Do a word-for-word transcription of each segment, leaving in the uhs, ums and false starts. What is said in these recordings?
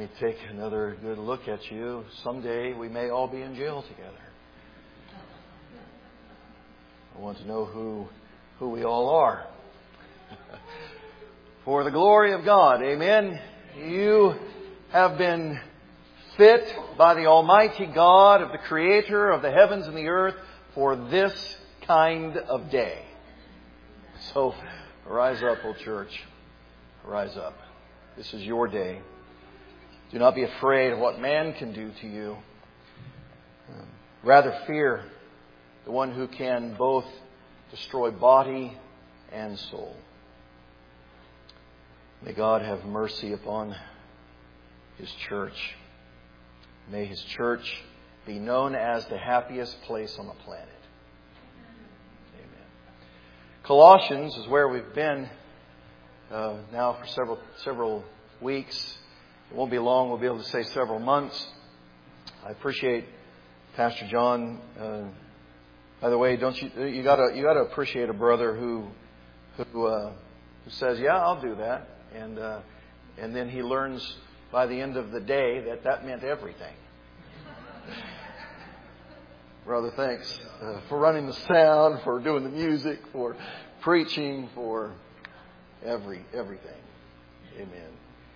me take another good look at you. Someday we may all be in jail together. I want to know who who we all are. For the glory of God, amen. You have been fit by the Almighty God of the Creator of the heavens and the earth for this kind of day. So rise up, O church. Rise up. This is your day. Do not be afraid of what man can do to you. Rather fear the one who can both destroy body and soul. May God have mercy upon His church. May His church be known as the happiest place on the planet. Amen. Colossians is where we've been uh, now for several several weeks. It won't be long. We'll be able to say several months. I appreciate Pastor John. Uh, by the way, don't you you gotta you gotta appreciate a brother who who uh, who says, "Yeah, I'll do that," and uh, and then he learns by the end of the day that that meant everything. Brother, thanks uh, for running the sound, for doing the music, for preaching, for every everything. Amen.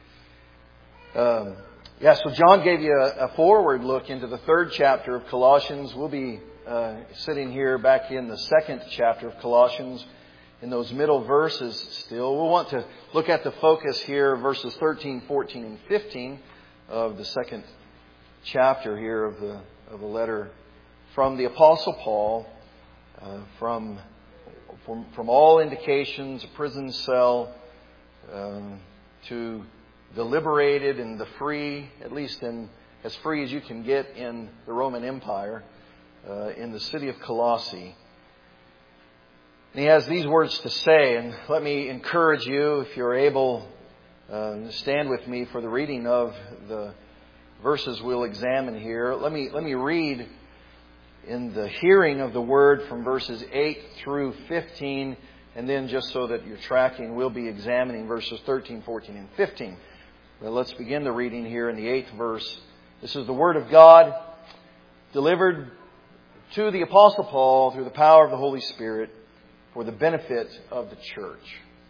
Um, yeah, so John gave you a, a forward look into the third chapter of Colossians. We'll be uh, sitting here back in the second chapter of Colossians, in those middle verses still. We'll want to look at the focus here, verses thirteen, fourteen, and fifteen of the second chapter here of the of the letter from the Apostle Paul, uh, from, from from all indications, a prison cell, um, to the liberated and the free, at least in as free as you can get in the Roman Empire, uh, in the city of Colossae. And he has these words to say, and let me encourage you, if you're able, uh, to stand with me for the reading of the verses we'll examine here. Let me let me read in the hearing of the word from verses eight through fifteen, and then just so that you're tracking, we'll be examining verses thirteen, fourteen, and fifteen. Well, let's begin the reading here in the eighth verse. This is the Word of God delivered to the Apostle Paul through the power of the Holy Spirit for the benefit of the church.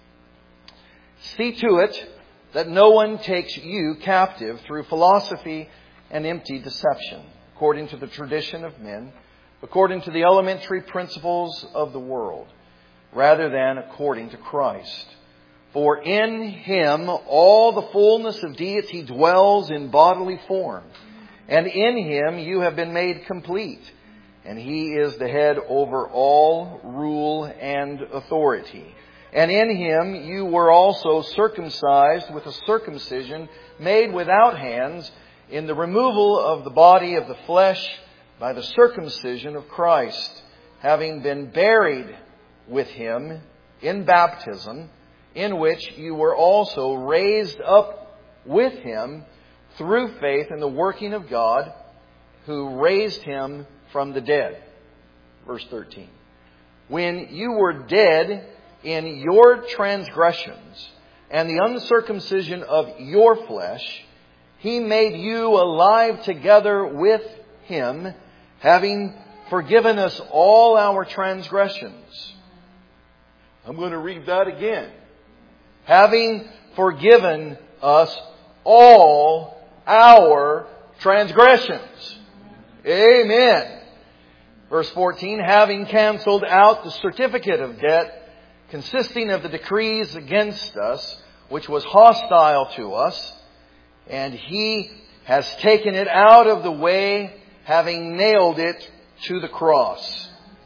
See to it that no one takes you captive through philosophy and empty deception, according to the tradition of men, according to the elementary principles of the world, rather than according to Christ. For in Him all the fullness of deity dwells in bodily form, and in Him you have been made complete, and He is the head over all rule and authority. And in Him you were also circumcised with a circumcision made without hands, in the removal of the body of the flesh by the circumcision of Christ, having been buried with Him in baptism, in which you were also raised up with Him through faith in the working of God, who raised Him from the dead. Verse thirteen. When you were dead in your transgressions and the uncircumcision of your flesh, He made you alive together with Him, having forgiven us all our transgressions. I'm going to read that again. Having forgiven us all our transgressions. Amen. Verse fourteen, having canceled out the certificate of debt consisting of the decrees against us, which was hostile to us, and He has taken it out of the way, having nailed it to the cross.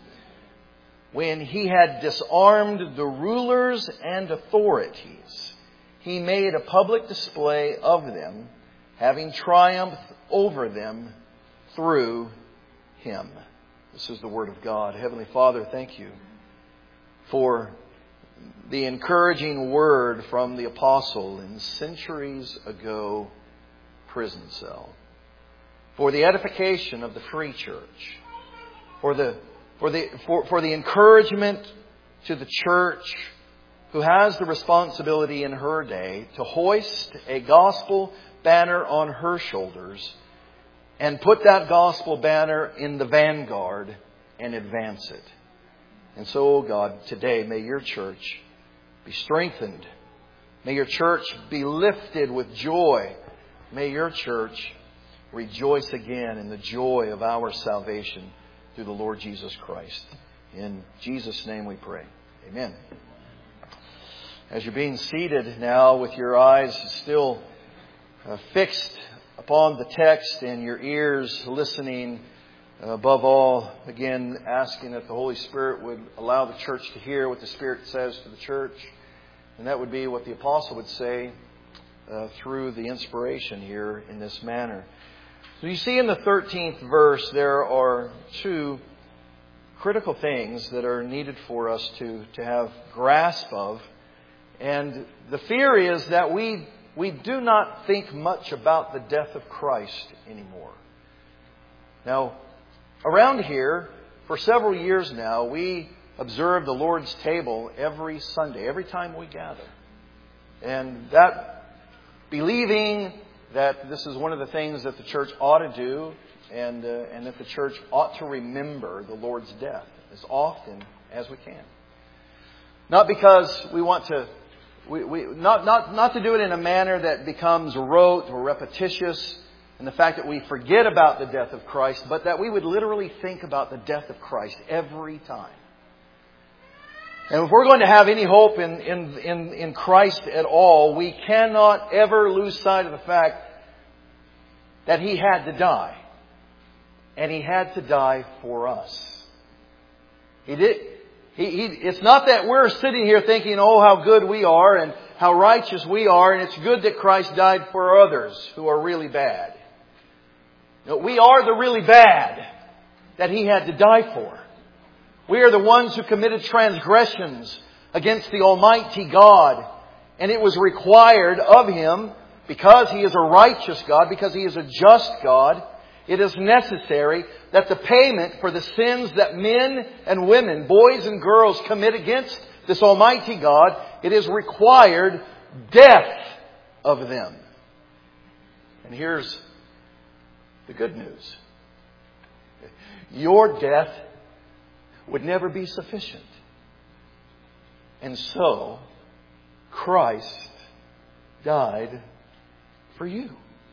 When He had disarmed the rulers and authorities, He made a public display of them, having triumphed over them through Him. This is the Word of God. Heavenly Father, thank You for the encouraging word from the Apostle in centuries ago prison cell, for the edification of the free church, for the for the for, for the encouragement to the church who has the responsibility in her day to hoist a gospel banner on her shoulders and put that gospel banner in the vanguard and advance it. And so, oh God, today may your church be strengthened. May your church be lifted with joy. May your church rejoice again in the joy of our salvation through the Lord Jesus Christ. In Jesus' name we pray. Amen. As you're being seated now with your eyes still uh, fixed upon the text and your ears listening, uh, above all, again, asking that the Holy Spirit would allow the church to hear what the Spirit says to the church. And that would be what the apostle would say uh, through the inspiration here in this manner. So you see in the thirteenth verse there are two critical things that are needed for us to, to have grasp of. And the fear is that we we do not think much about the death of Christ anymore. Now, around here, for several years now, we observe the Lord's table every Sunday, every time we gather. And that, believing that this is one of the things that the church ought to do, and, uh, and that the church ought to remember the Lord's death as often as we can. Not because we want to We, we, not, not, not to do it in a manner that becomes rote or repetitious, and the fact that we forget about the death of Christ, but that we would literally think about the death of Christ every time. And if we're going to have any hope in, in, in, in Christ at all, we cannot ever lose sight of the fact that He had to die. And He had to die for us. He did. He, he, it's not that we're sitting here thinking, oh, how good we are and how righteous we are, and it's good that Christ died for others who are really bad. No, we are the really bad that He had to die for. We are the ones who committed transgressions against the Almighty God. And it was required of Him, because He is a righteous God, because He is a just God, it is necessary that the payment for the sins that men and women, boys and girls commit against this Almighty God, it is required death of them. And here's the good news. Your death would never be sufficient. And so, Christ died for you.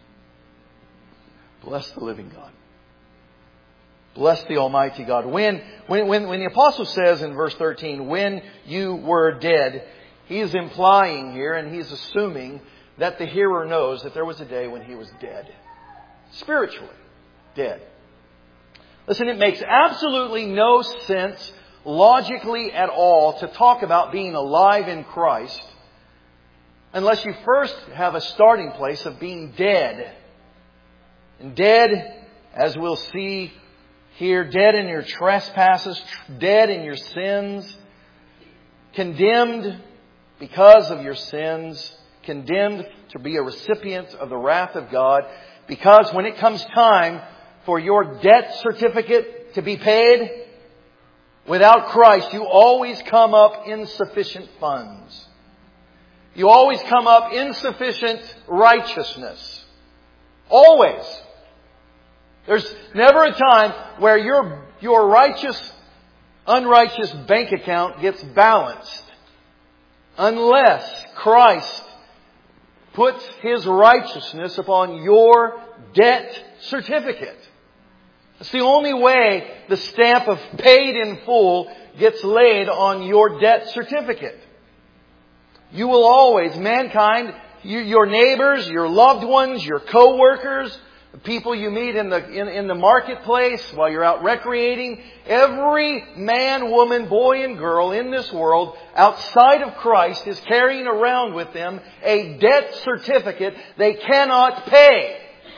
Bless the living God. Bless the Almighty God. When, when, when, when the apostle says in verse thirteen, when you were dead, he is implying here and he's assuming that the hearer knows that there was a day when he was dead. Spiritually dead. Listen, it makes absolutely no sense logically at all to talk about being alive in Christ unless you first have a starting place of being dead. And dead, as we'll see here, dead in your trespasses, dead in your sins, condemned because of your sins, condemned to be a recipient of the wrath of God, because when it comes time for your debt certificate to be paid, without Christ, you always come up insufficient funds. You always come up insufficient righteousness. Always. There's never a time where your, your righteous, unrighteous bank account gets balanced unless Christ puts His righteousness upon your debt certificate. It's the only way the stamp of paid in full gets laid on your debt certificate. You will always, mankind, you, your neighbors, your loved ones, your co-workers, the people you meet in the in, in the marketplace while you're out recreating, every man, woman, boy and girl in this world outside of Christ is carrying around with them a debt certificate they cannot pay.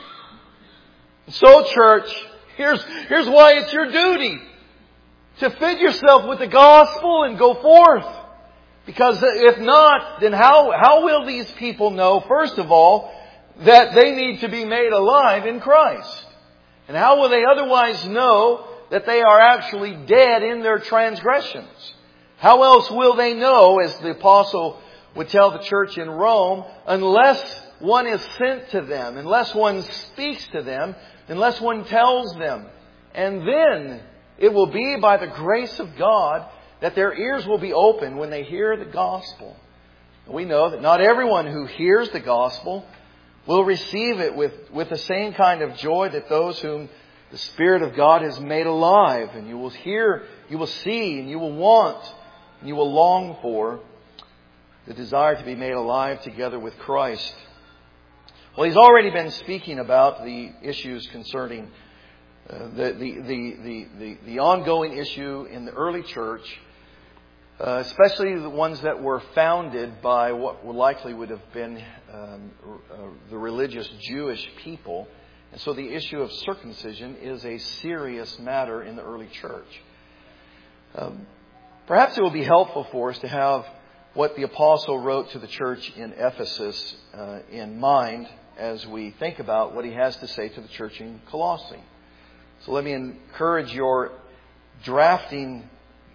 So, church, here's, here's why it's your duty to fit yourself with the gospel and go forth. Because if not, then how, how will these people know, first of all, that they need to be made alive in Christ? And how will they otherwise know that they are actually dead in their transgressions? How else will they know, as the apostle would tell the church in Rome, unless one is sent to them, unless one speaks to them, unless one tells them. And then it will be by the grace of God that their ears will be open when they hear the gospel. We know that not everyone who hears the gospel will receive it with, with the same kind of joy that those whom the Spirit of God has made alive. And you will hear, you will see, and you will want, and you will long for the desire to be made alive together with Christ. Well, he's already been speaking about the issues concerning uh, the, the, the, the, the, the ongoing issue in the early church, uh, especially the ones that were founded by what likely would have been um, uh, the religious Jewish people. And so the issue of circumcision is a serious matter in the early church. Um, perhaps it will be helpful for us to have what the apostle wrote to the church in Ephesus uh, in mind as we think about what he has to say to the church in Colossae. So let me encourage your drafting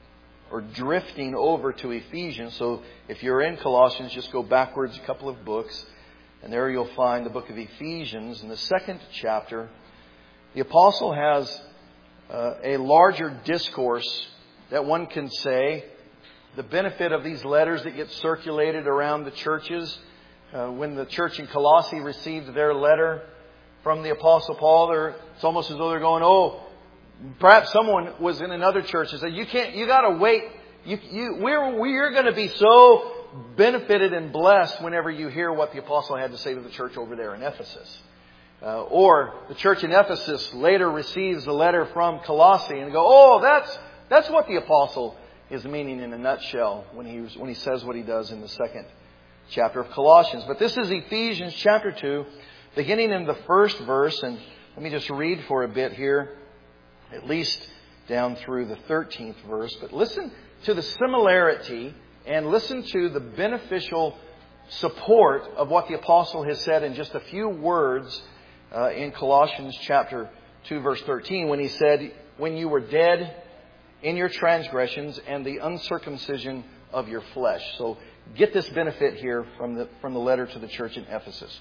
or drifting over to Ephesians. So if you're in Colossians, just go backwards a couple of books, and there you'll find the book of Ephesians. In the second chapter, the apostle has uh, a larger discourse that one can say the benefit of these letters that get circulated around the churches. Uh, when the church in Colossae received their letter from the Apostle Paul, it's almost as though they're going, oh, perhaps someone was in another church and said, you can't, you got to wait. You, you, we're, we're going to be so benefited and blessed whenever you hear what the apostle had to say to the church over there in Ephesus. Uh, or the church in Ephesus later receives a letter from Colossae and go, oh, that's, that's what the apostle is meaning in a nutshell when he was, when he says what he does in the second chapter of Colossians. But this is Ephesians chapter two, beginning in the first verse. And let me just read for a bit here, at least down through the thirteenth verse. But listen to the similarity and listen to the beneficial support of what the apostle has said in just a few words uh, in Colossians chapter two, verse thirteen, when he said, when you were dead in your transgressions and the uncircumcision of your flesh. So get this benefit here from the, from the letter to the church in Ephesus.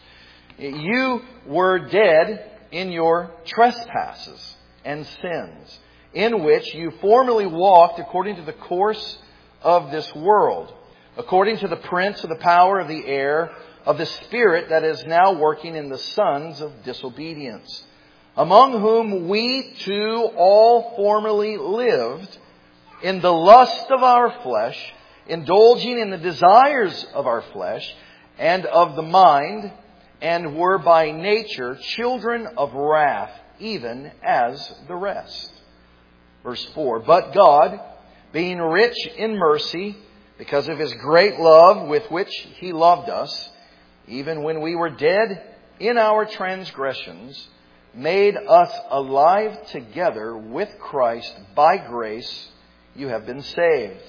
You were dead in your trespasses and sins, in which you formerly walked according to the course of this world, according to the prince of the power of the air, of the spirit that is now working in the sons of disobedience, among whom we too all formerly lived in the lust of our flesh, indulging in the desires of our flesh and of the mind, and were by nature children of wrath, even as the rest. Verse four, but God, being rich in mercy, because of His great love with which He loved us, even when we were dead in our transgressions, made us alive together with Christ. By grace you have been saved,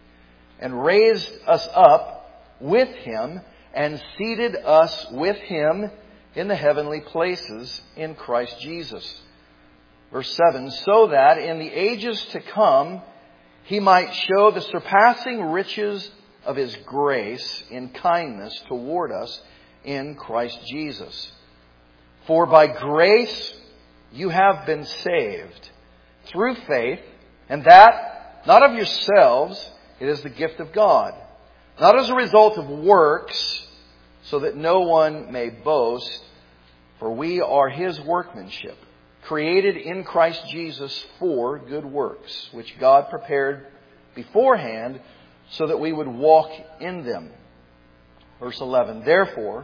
and raised us up with Him, and seated us with Him in the heavenly places in Christ Jesus. Verse seven, so that in the ages to come He might show the surpassing riches of His grace in kindness toward us in Christ Jesus. For by grace you have been saved through faith, and that not of yourselves, it is the gift of God, not as a result of works, so that no one may boast. For we are His workmanship, created in Christ Jesus for good works, which God prepared beforehand so that we would walk in them. Verse eleven, therefore,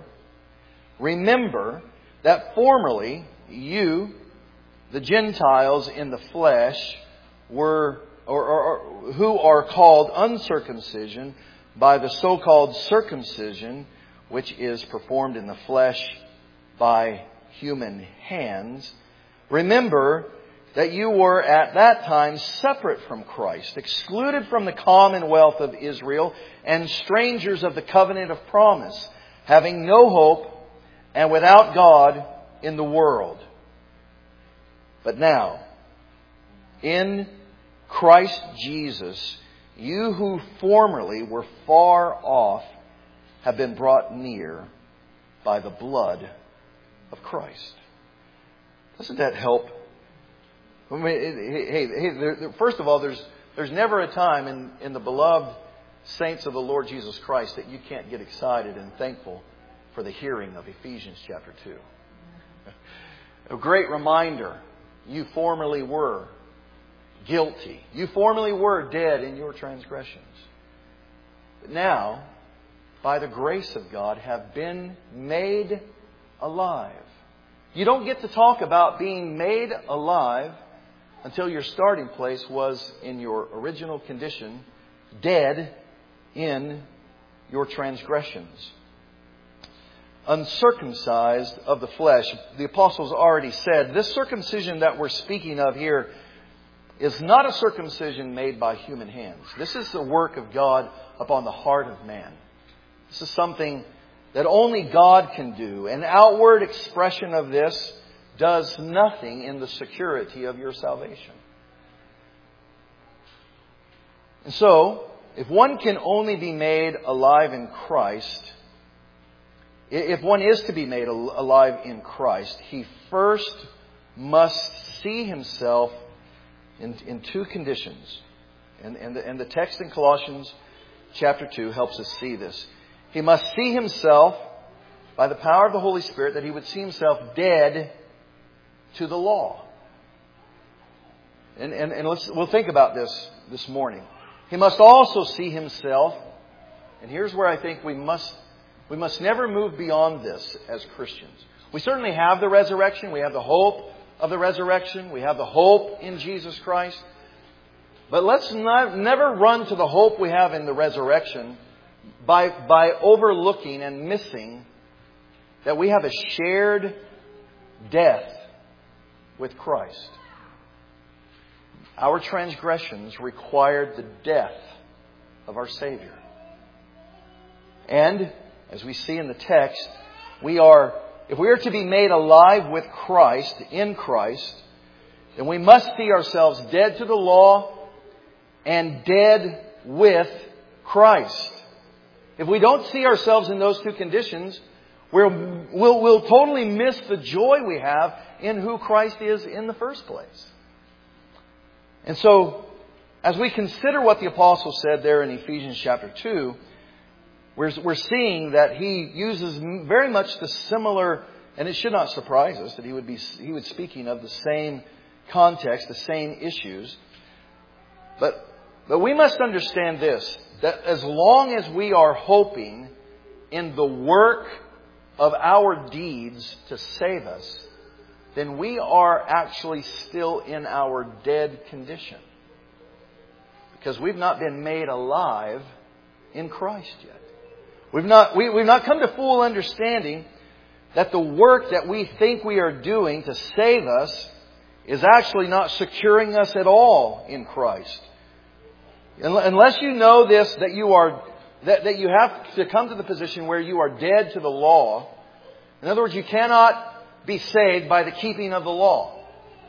remember that formerly you, the Gentiles in the flesh, were or, or, or who are called uncircumcision by the so-called circumcision, which is performed in the flesh by human hands. Remember that you were at that time separate from Christ, excluded from the commonwealth of Israel, and strangers of the covenant of promise, having no hope and without God in the world. But now, in Christ Jesus, you who formerly were far off have been brought near by the blood of Christ. Doesn't that help? I mean, hey, hey, there, first of all, there's there's never a time in, in the beloved saints of the Lord Jesus Christ that you can't get excited and thankful for the hearing of Ephesians chapter two. A great reminder, you formerly were guilty. You formerly were dead in your transgressions. But now, by the grace of God, have been made alive. You don't get to talk about being made alive until your starting place was in your original condition, dead in your transgressions. Uncircumcised of the flesh. The apostles already said, this circumcision that we're speaking of here is not a circumcision made by human hands. This is the work of God upon the heart of man. This is something that only God can do. An outward expression of this does nothing in the security of your salvation. And so, if one can only be made alive in Christ, if one is to be made alive in Christ, he first must see himself in, in two conditions. And, and, the, and the text in Colossians chapter two helps us see this. He must see himself by the power of the Holy Spirit, that he would see himself dead to the law. And, and, and let's, we'll think about this this morning. He must also see himself, and here's where I think we must we must never move beyond this as Christians. We certainly have the resurrection. We have the hope of the resurrection. We have the hope in Jesus Christ. But let's not, never run to the hope we have in the resurrection by, by overlooking and missing that we have a shared death with Christ. Our transgressions required the death of our Savior. And, as we see in the text, we are, if we are to be made alive with Christ, in Christ, then we must see ourselves dead to the law and dead with Christ. If we don't see ourselves in those two conditions, we're, we'll, we'll totally miss the joy we have in who Christ is in the first place. And so, as we consider what the apostle said there in Ephesians chapter two, we're, we're seeing that he uses very much the similar, and it should not surprise us that he would be he would speaking of the same context, the same issues. But but we must understand this, that as long as we are hoping in the work of our deeds to save us, then we are actually still in our dead condition. Because we've not been made alive in Christ yet. We've not, we, we've not come to full understanding that the work that we think we are doing to save us is actually not securing us at all in Christ. Unless you know this, that you are that, that you have to come to the position where you are dead to the law. In other words, you cannot be saved by the keeping of the law.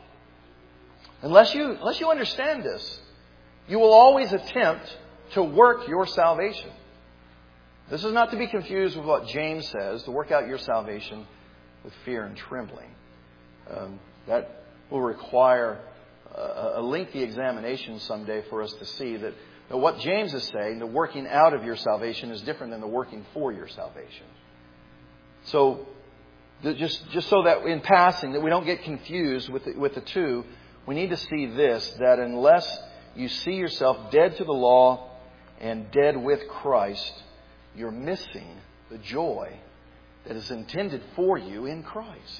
Unless you, unless you understand this, you will always attempt to work your salvation. This is not to be confused with what James says, to work out your salvation with fear and trembling. Um, that will require a, a lengthy examination someday for us to see that, that what James is saying, the working out of your salvation, is different than the working for your salvation. So, Just, just so that in passing, that we don't get confused with the, with the two, we need to see this, that unless you see yourself dead to the law and dead with Christ, you're missing the joy that is intended for you in Christ.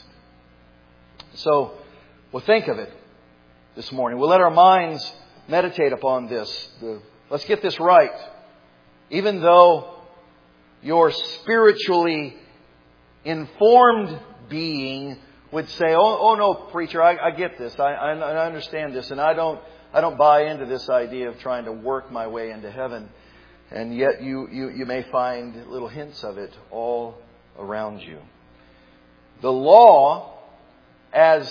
So, we'll think of it this morning. We'll let our minds meditate upon this. The, let's get this right. Even though you're spiritually informed being would say, "Oh, oh no, preacher, I, I get this. I, I, I understand this, and I don't, I don't buy into this idea of trying to work my way into heaven." And yet, you, you, you may find little hints of it all around you. The law, as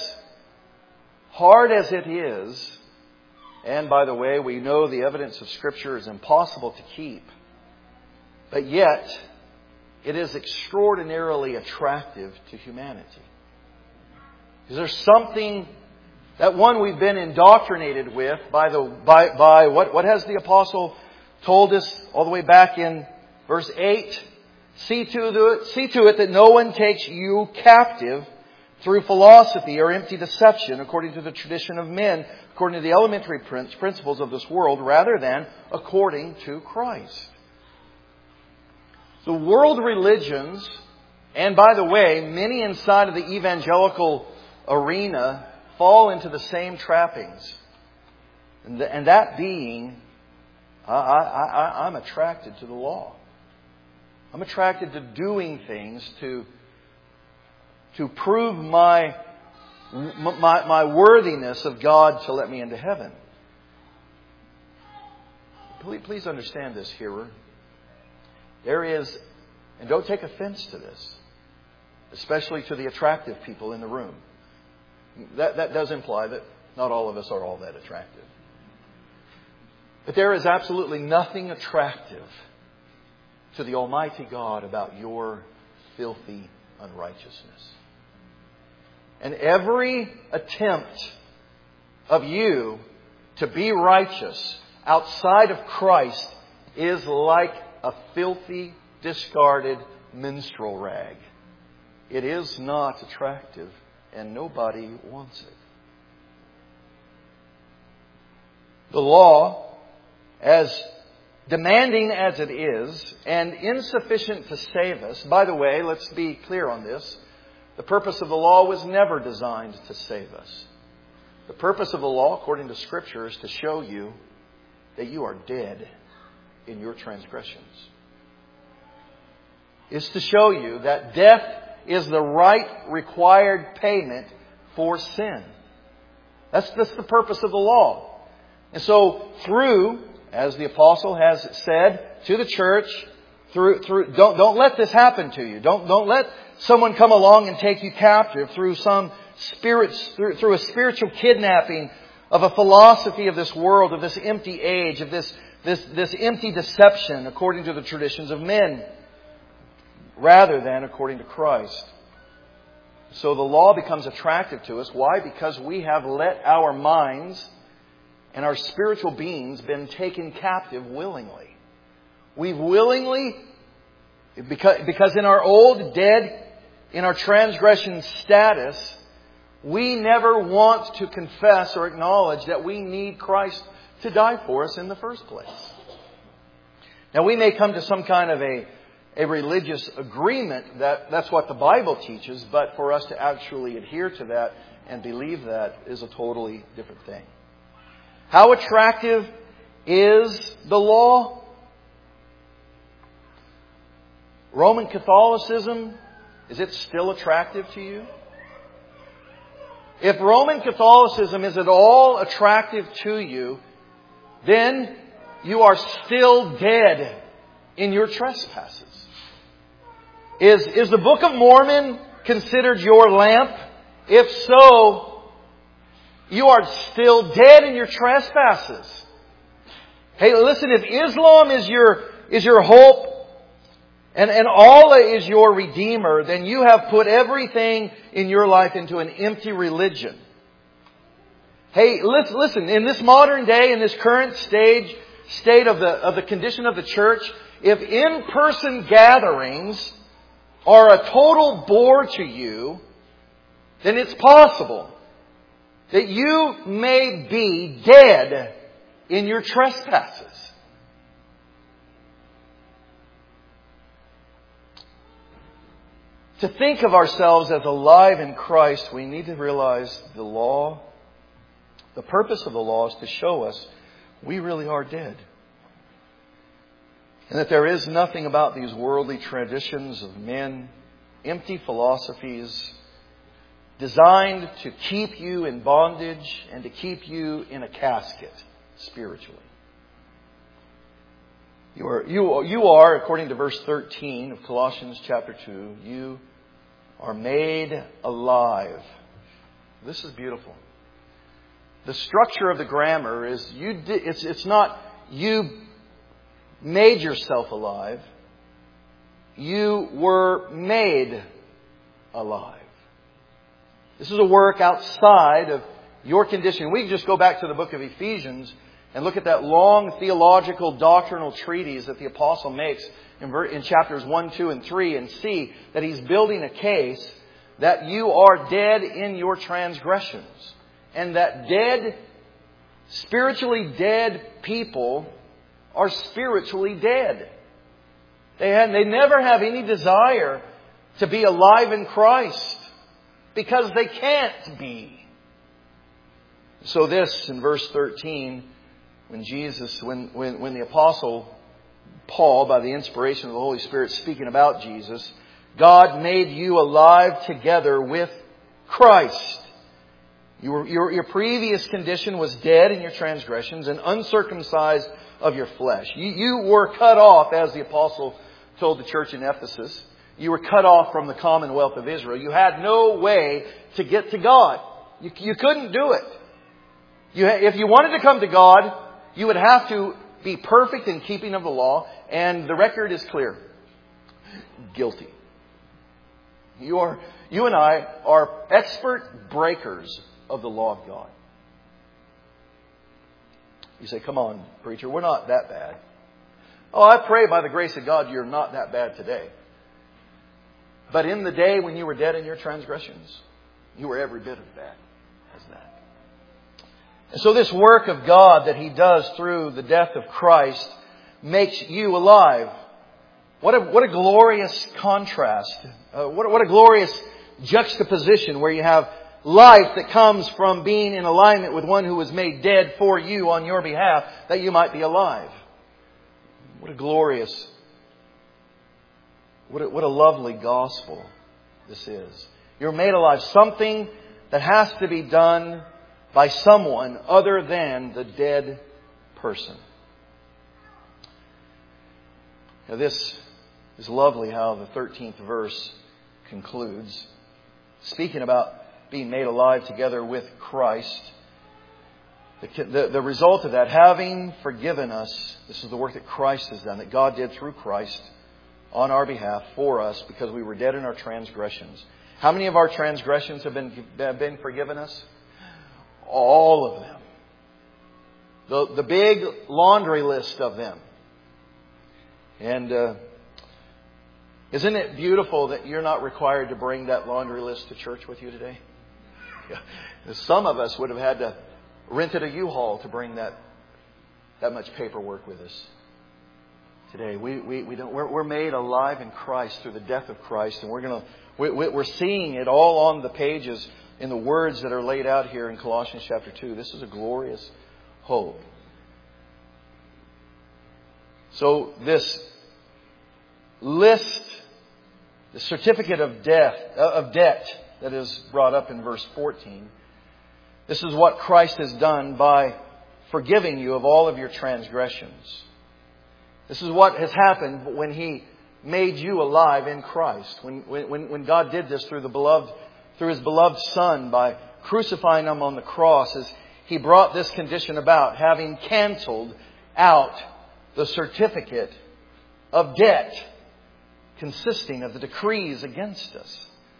hard as it is, and by the way, we know the evidence of Scripture is impossible to keep, but yet it is extraordinarily attractive to humanity. Is there something that one we've been indoctrinated with by the by by what what has the apostle told us all the way back in verse eight? See to the see to it that no one takes you captive through philosophy or empty deception, according to the tradition of men, according to the elementary principles of this world, rather than according to Christ. The world religions, and by the way, many inside of the evangelical arena fall into the same trappings. And, th- and that being, I, I, I, I'm attracted to the law. I'm attracted to doing things to, to prove my, my, my worthiness of God to let me into heaven. Please, please understand this, hearer. There is, and don't take offense to this, especially to the attractive people in the room. That, that does imply that not all of us are all that attractive. But there is absolutely nothing attractive to the Almighty God about your filthy unrighteousness. And every attempt of you to be righteous outside of Christ is like a filthy, discarded minstrel rag. It is not attractive, and nobody wants it. The law, as demanding as it is, and insufficient to save us. By the way, let's be clear on this. The purpose of the law was never designed to save us. The purpose of the law, according to Scripture, is to show you that you are dead in your transgressions. It's to show you that death is the right required payment for sin. That's, that's the purpose of the law. And so through, as the apostle has said to the church, through through don't don't let this happen to you. Don't don't let someone come along and take you captive through some spirits through, through a spiritual kidnapping of a philosophy of this world, of this empty age, of this this this empty deception according to the traditions of men, rather than according to Christ. So the law becomes attractive to us. Why? Because we have let our minds and our spiritual beings been taken captive willingly. We've willingly, because, because in our old, dead, in our transgression status, we never want to confess or acknowledge that we need Christ to die for us in the first place. Now we may come to some kind of a, a religious agreement that that's what the Bible teaches, but for us to actually adhere to that and believe that is a totally different thing. How attractive is the law? Roman Catholicism, is it still attractive to you? If Roman Catholicism is at all attractive to you, then you are still dead in your trespasses. Is, is the Book of Mormon considered your lamp? If so, you are still dead in your trespasses. Hey, listen, if Islam is your, is your hope and, and Allah is your Redeemer, then you have put everything in your life into an empty religion. Hey, listen, listen, in this modern day, in this current stage, state of the, of the condition of the church, if in-person gatherings are a total bore to you, then it's possible that you may be dead in your trespasses. To think of ourselves as alive in Christ, we need to realize the law, the purpose of the law is to show us we really are dead. And that there is nothing about these worldly traditions of men, empty philosophies, designed to keep you in bondage and to keep you in a casket spiritually. You are, you, you are, according to verse thirteen of Colossians chapter two, you are made alive. This is beautiful. The structure of the grammar is you. It's, it's not you made yourself alive. you were made alive. This is a work outside of your condition. We can just go back to the book of Ephesians and look at that long theological doctrinal treatise that the apostle makes in, in chapters one, two, and three and see that he's building a case that you are dead in your transgressions. And that dead, spiritually dead people are spiritually dead. They, have, they never have any desire to be alive in Christ because they can't be. So this, in verse thirteen, when Jesus, when, when, when the Apostle Paul, by the inspiration of the Holy Spirit, speaking about Jesus, God made you alive together with Christ. You were, your, your previous condition was dead in your transgressions and uncircumcised of your flesh. You, you were cut off, as the Apostle told the church in Ephesus. You were cut off from the commonwealth of Israel. You had no way to get to God. You, you couldn't do it. You, if you wanted to come to God, you would have to be perfect in keeping of the law. And the record is clear. Guilty. You are, you and I are expert breakers of the law of God. You say, come on, preacher, we're not that bad. Oh, I pray by the grace of God you're not that bad today. But in the day when you were dead in your transgressions, you were every bit as bad as that. And so this work of God that He does through the death of Christ makes you alive. What a, what a glorious contrast. Uh, what, what a glorious juxtaposition where you have life that comes from being in alignment with one who was made dead for you on your behalf that you might be alive. What a glorious, what a, what a lovely gospel this is. You're made alive. Something that has to be done by someone other than the dead person. Now this is lovely how the thirteenth verse concludes. Speaking about being made alive together with Christ. The, the, the result of that, having forgiven us, this is the work that Christ has done, that God did through Christ on our behalf for us because we were dead in our transgressions. How many of our transgressions have been, have been forgiven us? All of them. The, the big laundry list of them. And uh, isn't it beautiful that you're not required to bring that laundry list to church with you today? Some of us would have had to rented a U-Haul to bring that that much paperwork with us. Today, we we, we don't. We're, we're made alive in Christ through the death of Christ, and we're gonna we, we're seeing it all on the pages in the words that are laid out here in Colossians chapter two. This is a glorious hope. So this list, the certificate of death of debt that is brought up in verse fourteen. This is what Christ has done by forgiving you of all of your transgressions. This is what has happened when He made you alive in Christ. When, when, when God did this through the beloved, through His beloved Son by crucifying Him on the cross, as He brought this condition about, having canceled out the certificate of debt consisting of the decrees against us.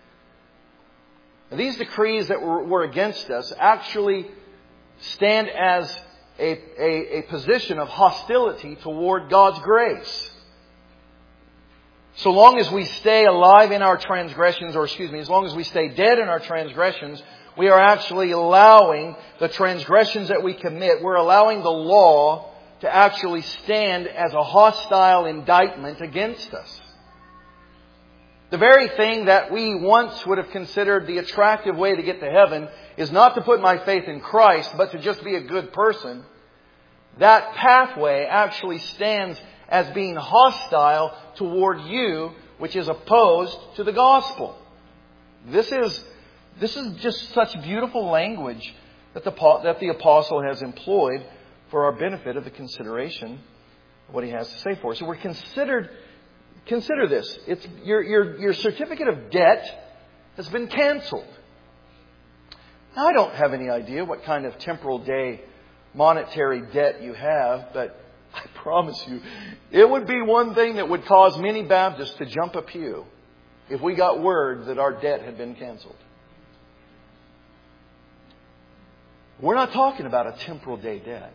These decrees that were, were against us actually stand as a, a, a position of hostility toward God's grace. So long as we stay alive in our transgressions, or excuse me, as long as we stay dead in our transgressions, we are actually allowing the transgressions that we commit, we're allowing the law to actually stand as a hostile indictment against us. The very thing that we once would have considered the attractive way to get to heaven is not to put my faith in Christ, but to just be a good person. That pathway actually stands as being hostile toward you, which is opposed to the gospel. This is, this is just such beautiful language that the, that the apostle has employed for our benefit of the consideration of what he has to say for us. So we're considered... Consider this. It's your, your, your certificate of debt has been canceled. Now, I don't have any idea what kind of temporal day monetary debt you have, but I promise you, it would be one thing that would cause many Baptists to jump a pew if we got word that our debt had been canceled. We're not talking about a temporal day debt.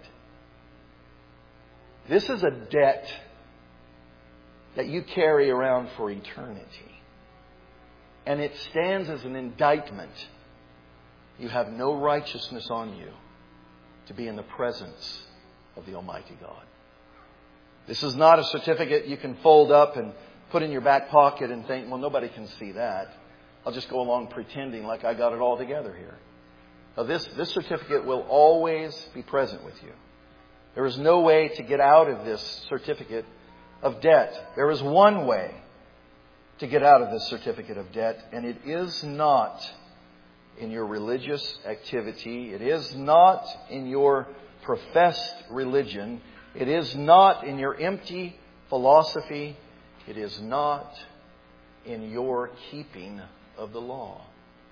This is a debt that you carry around for eternity. And it stands as an indictment. You have no righteousness on you to be in the presence of the Almighty God. This is not a certificate you can fold up and put in your back pocket and think, well, nobody can see that. I'll just go along pretending like I got it all together here. Now, this, this certificate will always be present with you. There is no way to get out of this certificate of debt. There is one way to get out of this certificate of debt, and it is not in your religious activity. It is not in your professed religion. It is not in your empty philosophy. It is not in your keeping of the law.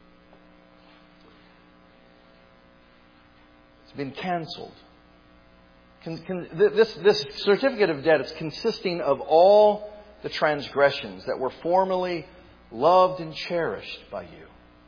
It's been canceled. This, this certificate of debt is consisting of all the transgressions that were formerly loved and cherished by you.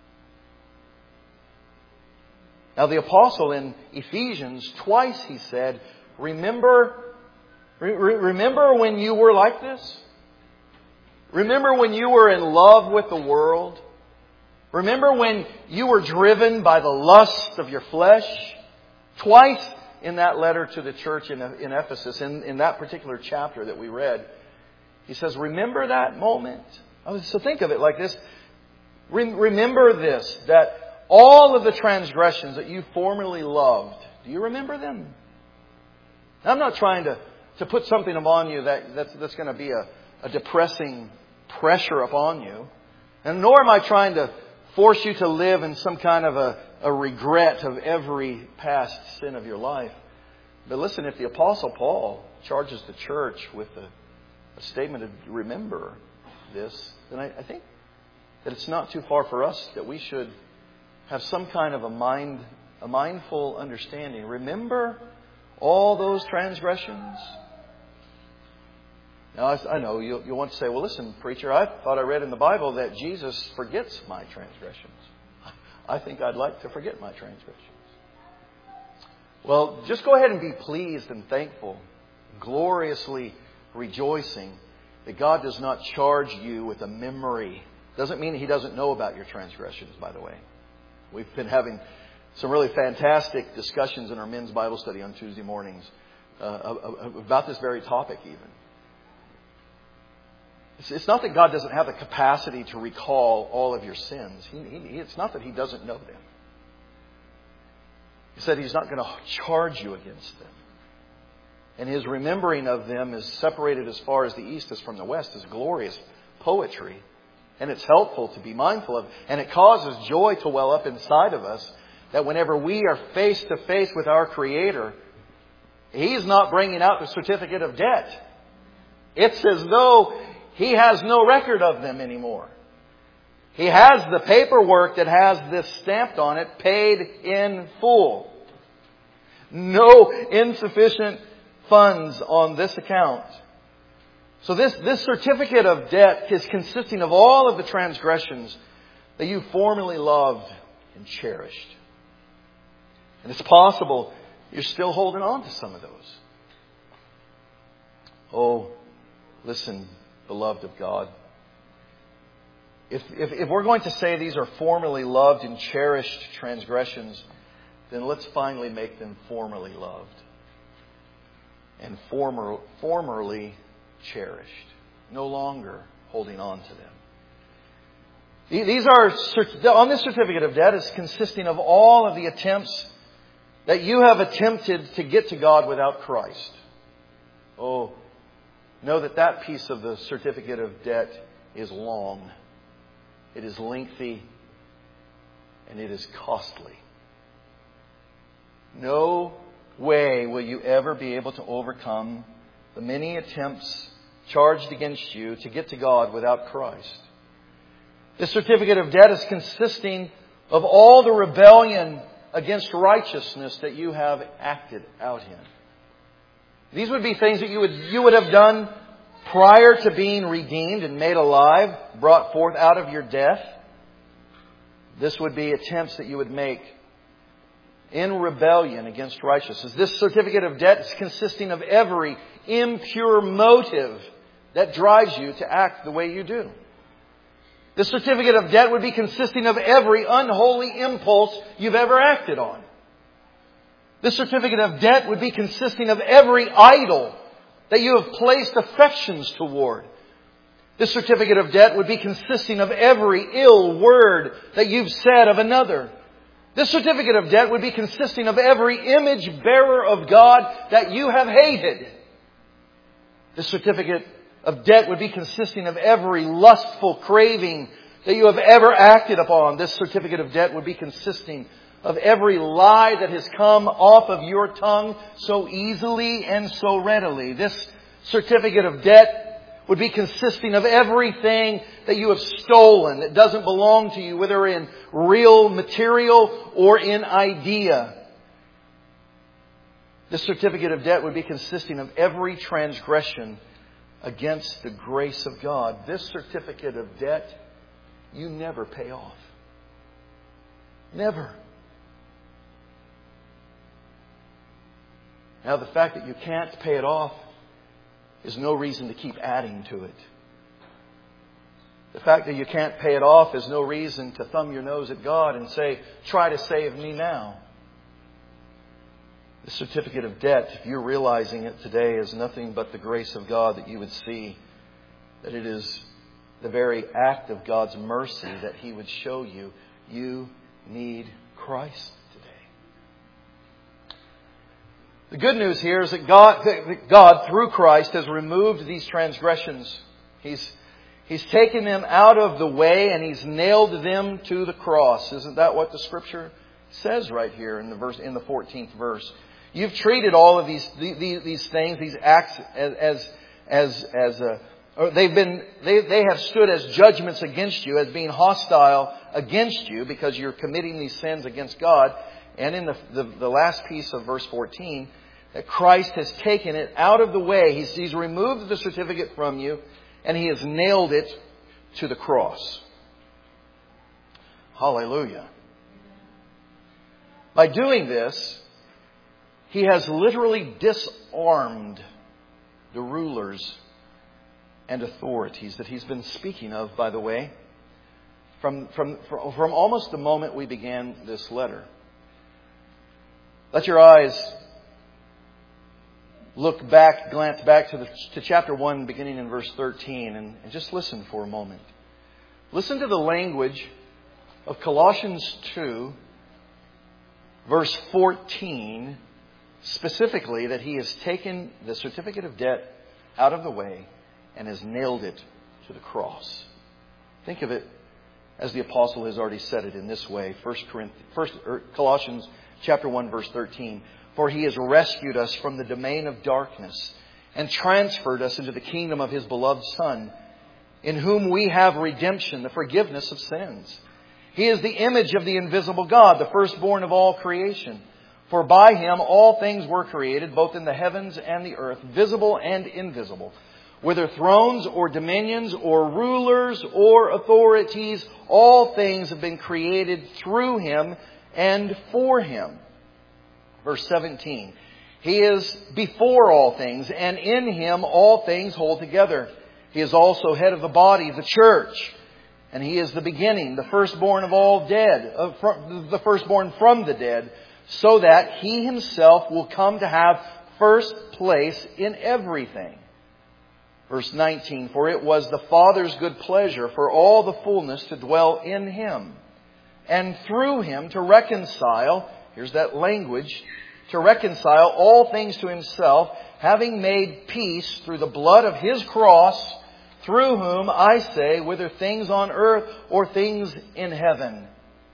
Now the apostle in Ephesians, twice he said, remember, re- remember when you were like this? Remember when you were in love with the world? Remember when you were driven by the lust of your flesh? Twice in that letter to the church in, in Ephesus, in, in that particular chapter that we read, he says, remember that moment? So think of it like this. Remember this, that all of the transgressions that you formerly loved, do you remember them? Now, I'm not trying to, to put something upon you that, that's, that's going to be a, a depressing pressure upon you. And nor am I trying to force you to live in some kind of a, a regret of every past sin of your life. But listen, if the Apostle Paul charges the church with a, a statement of remember this, then I, I think that it's not too far for us that we should have some kind of a mind, a mindful understanding. Remember all those transgressions? Now, I, I know you'll, you'll want to say, well, listen, preacher, I thought I read in the Bible that Jesus forgets my transgressions. I think I'd like to forget my transgressions. Well, just go ahead and be pleased and thankful, gloriously rejoicing that God does not charge you with a memory. Doesn't mean He doesn't know about your transgressions, by the way. We've been having some really fantastic discussions in our men's Bible study on Tuesday mornings uh, about this very topic even. It's not that God doesn't have the capacity to recall all of your sins. He, he, it's not that He doesn't know them. He said He's not going to charge you against them. And His remembering of them is separated as far as the east is from the west, is glorious poetry. And it's helpful to be mindful of. And it causes joy to well up inside of us that whenever we are face to face with our Creator, He's not bringing out the certificate of debt. It's as though He has no record of them anymore. He has the paperwork that has this stamped on it, paid in full. No insufficient funds on this account. So this, this certificate of debt is consisting of all of the transgressions that you formerly loved and cherished. And it's possible you're still holding on to some of those. Oh, listen, beloved of God. If, if, if we're going to say these are formerly loved and cherished transgressions, then let's finally make them formerly loved and former, formerly cherished, no longer holding on to them. These are, on this certificate of debt is consisting of all of the attempts that you have attempted to get to God without Christ. Oh, know that that piece of the certificate of debt is long. It is lengthy. And it is costly. No way will you ever be able to overcome the many attempts charged against you to get to God without Christ. This certificate of debt is consisting of all the rebellion against righteousness that you have acted out in. These would be things that you would, you would have done prior to being redeemed and made alive, brought forth out of your death. This would be attempts that you would make in rebellion against righteousness. This certificate of debt is consisting of every impure motive that drives you to act the way you do. This certificate of debt would be consisting of every unholy impulse you've ever acted on. This certificate of debt would be consisting of every idol that you have placed affections toward. This certificate of debt would be consisting of every ill word that you've said of another. This certificate of debt would be consisting of every image bearer of God that you have hated. This certificate of debt would be consisting of every lustful craving that you have ever acted upon. This certificate of debt would be consisting of every lie that has come off of your tongue so easily and so readily. This certificate of debt would be consisting of everything that you have stolen that doesn't belong to you, whether in real material or in idea. This certificate of debt would be consisting of every transgression against the grace of God. This certificate of debt you never pay off. Never. Now, the fact that you can't pay it off is no reason to keep adding to it. The fact that you can't pay it off is no reason to thumb your nose at God and say, try to save me now. The certificate of debt, if you're realizing it today, is nothing but the grace of God, that you would see that it is the very act of God's mercy that He would show you you need Christ. The good news here is that God, that God, through Christ, has removed these transgressions. He's, He's taken them out of the way and He's nailed them to the cross. Isn't that what the Scripture says right here in the verse, in the fourteenth verse? You've treated all of these these, these things, these acts, as as as, as uh, or they've been they they have stood as judgments against you, as being hostile against you, because you're committing these sins against God. And in the the, the last piece of verse fourteen, that Christ has taken it out of the way. He's, he's removed the certificate from you, and He has nailed it to the cross. Hallelujah. By doing this, He has literally disarmed the rulers and authorities that He's been speaking of, by the way, from, from, from almost the moment we began this letter. Let your eyes look back, glance back to, the, to chapter one, beginning in verse thirteen, and, and just listen for a moment. Listen to the language of Colossians two, verse fourteen, specifically, that He has taken the certificate of debt out of the way and has nailed it to the cross. Think of it as the apostle has already said it in this way. First Corinthians, First Colossians chapter one, verse thirteen. For He has rescued us from the domain of darkness and transferred us into the kingdom of His beloved Son, in whom we have redemption, the forgiveness of sins. He is the image of the invisible God, the firstborn of all creation. For by Him all things were created, both in the heavens and the earth, visible and invisible. Whether thrones or dominions or rulers or authorities, all things have been created through Him and for Him. Verse seventeen. He is before all things, and in Him all things hold together. He is also head of the body, the church. And He is the beginning, the firstborn of all dead, uh, from, the firstborn from the dead, so that He Himself will come to have first place in everything. Verse nineteen. For it was the Father's good pleasure for all the fullness to dwell in Him, and through Him to reconcile, here's that language, to reconcile all things to Himself, having made peace through the blood of His cross, through whom, I say, whether things on earth or things in heaven.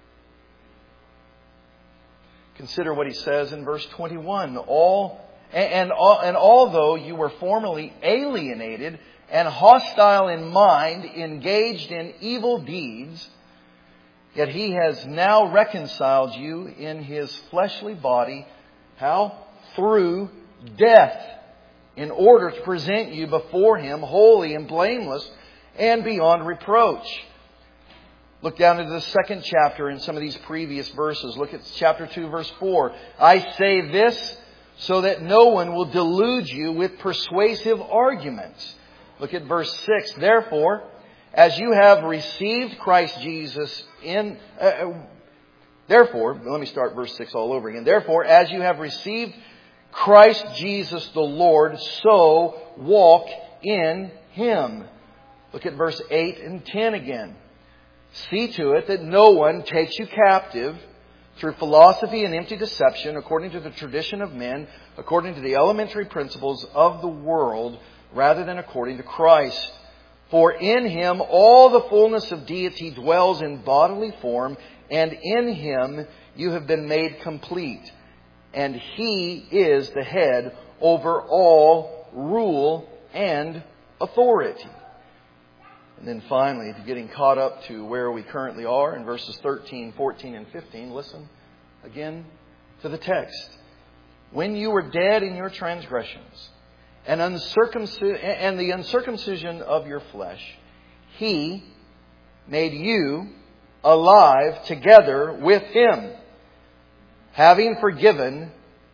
Consider what He says in verse twenty-one. All and, and, and although you were formerly alienated and hostile in mind, engaged in evil deeds, yet He has now reconciled you in His fleshly body. How? Through death. in order to present you before Him holy and blameless and beyond reproach. Look down into the second chapter in some of these previous verses. Look at chapter two, verse four. I say this so that no one will delude you with persuasive arguments. Look at verse six. Therefore, as you have received Christ Jesus in... Uh, therefore, let me start verse six all over again. Therefore, as you have received Christ Jesus the Lord, so walk in Him. Look at verse eight and ten again. See to it that no one takes you captive through philosophy and empty deception, according to the tradition of men, according to the elementary principles of the world, rather than according to Christ. For in Him all the fullness of deity dwells in bodily form, and in Him you have been made complete. And He is the head over all rule and authority. And then finally, if you're getting caught up to where we currently are in verses thirteen, fourteen, and fifteen, listen again to the text. When you were dead in your transgressions and, uncircumcis- and the uncircumcision of your flesh, He made you alive together with Him, having forgiven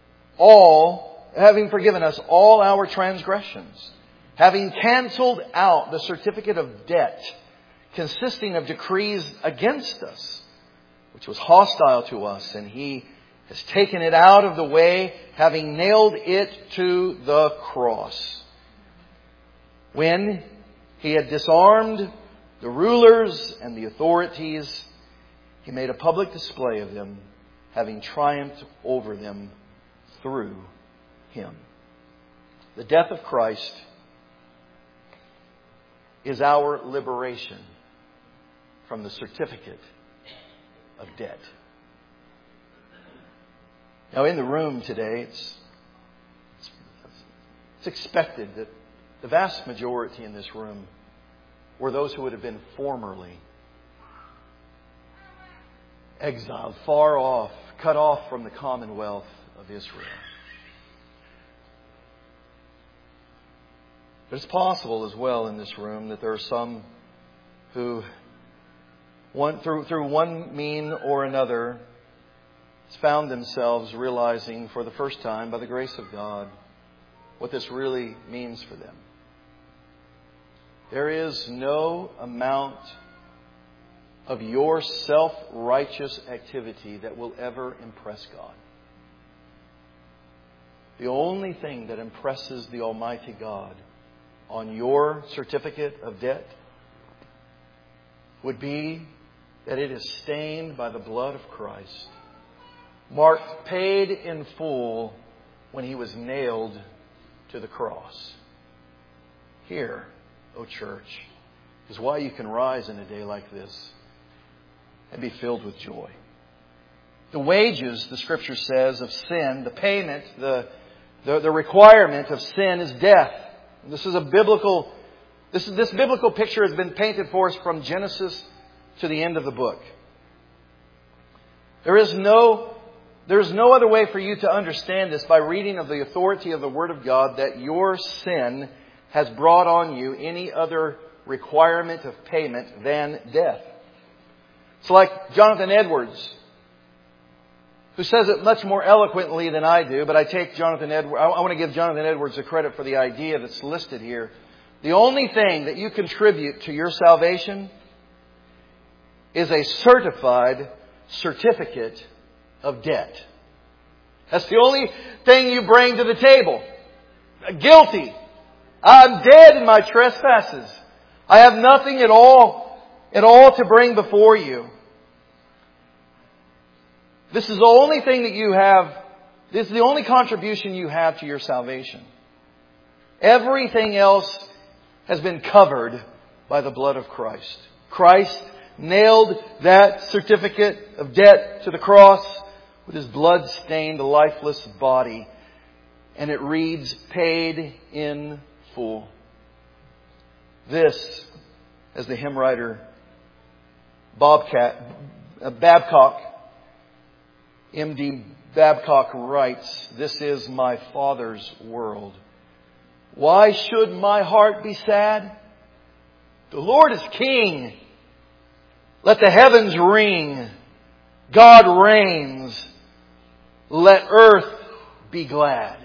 all, having forgiven us all our transgressions, having canceled out the certificate of debt consisting of decrees against us, which was hostile to us, and He has taken it out of the way, having nailed it to the cross. When He had disarmed the rulers and the authorities, He made a public display of them, having triumphed over them through Him. The death of Christ is our liberation from the certificate of debt. Now, in the room today, it's, it's, it's expected that the vast majority in this room were those who would have been formerly exiled, far off, cut off from the commonwealth of Israel. But it's possible as well in this room that there are some who, one, through, through one mean or another, found themselves realizing for the first time, by the grace of God, what this really means for them. There is no amount of your self-righteous activity that will ever impress God. The only thing that impresses the Almighty God on your certificate of debt would be that it is stained by the blood of Christ, marked paid in full when He was nailed to the cross. Here, O church, is why you can rise in a day like this and be filled with joy. The wages, the Scripture says, of sin, the payment, the, the, the requirement of sin is death. This is a biblical, this, this biblical picture has been painted for us from Genesis to the end of the book. There is no, there is no other way for you to understand this by reading of the authority of the Word of God that your sin has brought on you any other requirement of payment than death. It's like Jonathan Edwards, who says it much more eloquently than I do, but I take Jonathan Edwards, I want to give Jonathan Edwards the credit for the idea that's listed here. The only thing that you contribute to your salvation is a certified certificate of debt. That's the only thing you bring to the table. Guilty. I'm dead in my trespasses. I have nothing at all, at all to bring before you. This is the only thing that you have, this is the only contribution you have to your salvation. Everything else has been covered by the blood of Christ. Christ nailed that certificate of debt to the cross with His blood-stained, lifeless body. And it reads, paid in full. This, as the hymn writer Bobcat, uh, Babcock, M D Babcock writes, this is my Father's world. Why should my heart be sad? The Lord is King. Let the heavens ring. God reigns. Let earth be glad.